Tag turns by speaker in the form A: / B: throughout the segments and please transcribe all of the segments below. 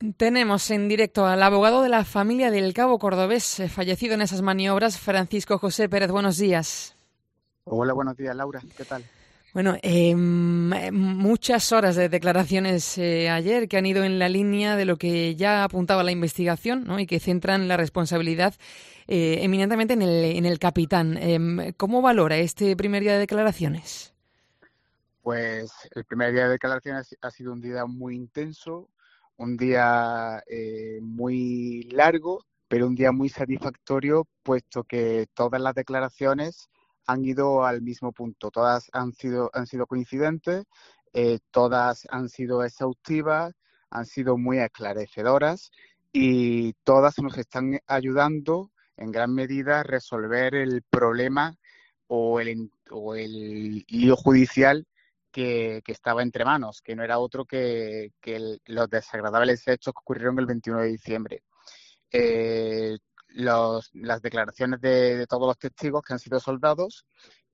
A: Tenemos en directo al abogado de la familia del cabo cordobés fallecido en esas maniobras, Francisco José Pérez. Buenos días.
B: Hola, buenos días, Laura. ¿Qué tal?
A: Bueno, muchas horas de declaraciones ayer que han ido en la línea de lo que ya apuntaba la investigación, ¿no? Y que centran la responsabilidad eminentemente en el capitán. ¿Cómo valora este primer día de declaraciones?
B: Pues el primer día de declaraciones ha sido un día muy intenso, un día muy largo, pero un día muy satisfactorio, puesto que todas las declaraciones han ido al mismo punto. Todas han sido coincidentes, todas han sido exhaustivas, han sido muy esclarecedoras y todas nos están ayudando en gran medida a resolver el problema o el lío judicial que estaba entre manos, que no era otro que los desagradables hechos que ocurrieron el 21 de diciembre. Eh, las declaraciones de todos los testigos que han sido soldados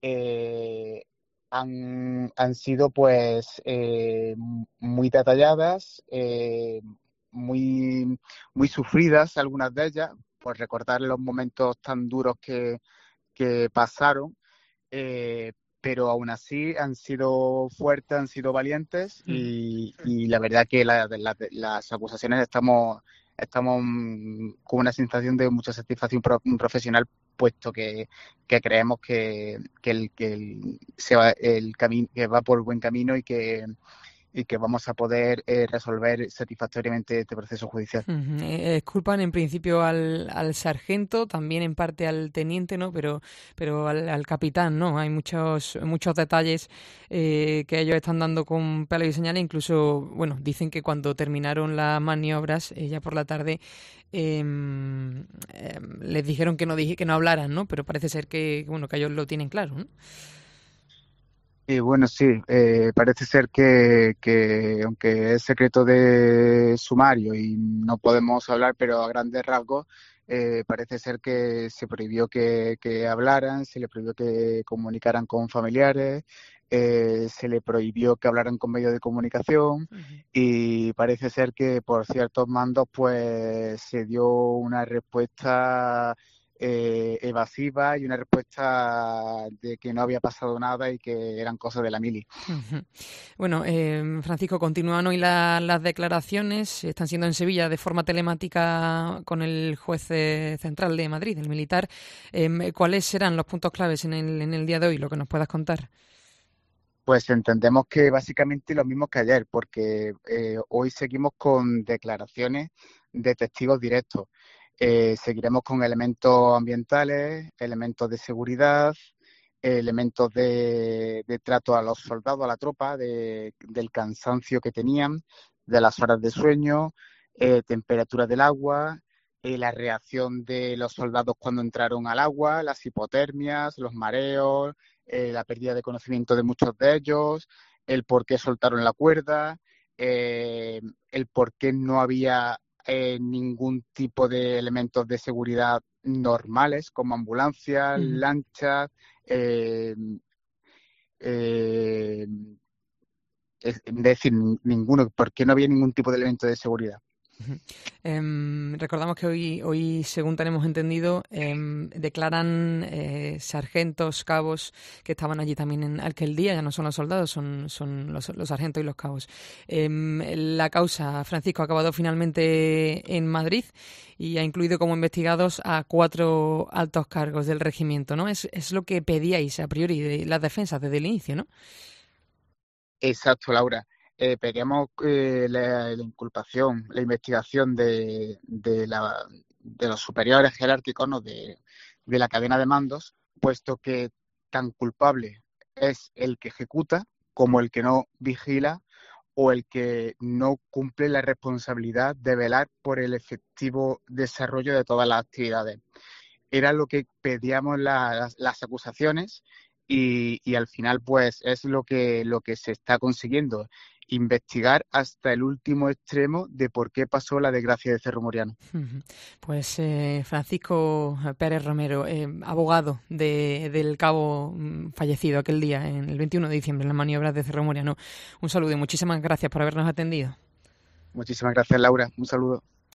B: han sido pues muy detalladas, muy, muy sufridas algunas de ellas, por recordar los momentos tan duros que pasaron, eh, pero aún así han sido fuertes, han sido valientes y la verdad que las acusaciones estamos con una sensación de mucha satisfacción profesional, puesto que creemos que va por buen camino y que vamos a poder resolver satisfactoriamente este proceso judicial.
A: Culpan en principio al sargento, también en parte al teniente, ¿no? Pero al capitán, ¿no? Hay muchos detalles que ellos están dando con pelo y señal. Incluso, bueno, dicen que cuando terminaron las maniobras, ya por la tarde, les dijeron que no hablaran, ¿no? Pero parece ser bueno, que ellos lo tienen claro, ¿no?
B: Y bueno, sí, parece ser que aunque es secreto de sumario y no podemos hablar, pero a grandes rasgos, parece ser que se prohibió que hablaran, se le prohibió que comunicaran con familiares, se le prohibió que hablaran con medios de comunicación y parece ser que por ciertos mandos pues se dio una respuesta evasiva y una respuesta de que no había pasado nada y que eran cosas de la mili.
A: Ujú. Bueno, Francisco, continúan hoy las declaraciones. Están siendo en Sevilla de forma telemática con el juez central de Madrid, el militar. ¿Cuáles serán los puntos claves en el día de hoy, lo que nos puedas contar?
B: Pues entendemos que básicamente lo mismo que ayer, porque hoy seguimos con declaraciones de testigos directos. Seguiremos con elementos ambientales, elementos de seguridad, elementos de trato a los soldados, a la tropa, del cansancio que tenían, de las horas de sueño, temperatura del agua, la reacción de los soldados cuando entraron al agua, las hipotermias, los mareos, la pérdida de conocimiento de muchos de ellos, el por qué soltaron la cuerda, el por qué no había ningún tipo de elementos de seguridad normales como ambulancias,
A: Ujú.
B: lanchas, eh, eh, es decir, ninguno, por qué no había ningún tipo de elemento de seguridad.
A: Ujú. Recordamos que hoy, según tenemos entendido, declaran sargentos, cabos que estaban allí también en aquel día, ya no son los soldados, son los sargentos y los cabos. La causa, Francisco, ha acabado finalmente en Madrid y ha incluido como investigados a 4 altos cargos del regimiento, ¿no? Es lo que pedíais a priori de las defensas desde el inicio, ¿no?
B: Exacto, Laura. Pedíamos la inculpación, la investigación de los superiores jerárquicos, ¿no? de la cadena de mandos, puesto que tan culpable es el que ejecuta como el que no vigila o el que no cumple la responsabilidad de velar por el efectivo desarrollo de todas las actividades. Era lo que pedíamos las acusaciones y al final pues es lo que se está consiguiendo, investigar hasta el último extremo de por qué pasó la desgracia de Cerro Moriano.
A: Ujú. Pues Francisco Pérez Romero, abogado del cabo fallecido aquel día, en el 21 de diciembre, en las maniobras de Cerro Moriano. Un saludo y muchísimas gracias por habernos atendido.
B: Muchísimas gracias, Laura. Un saludo.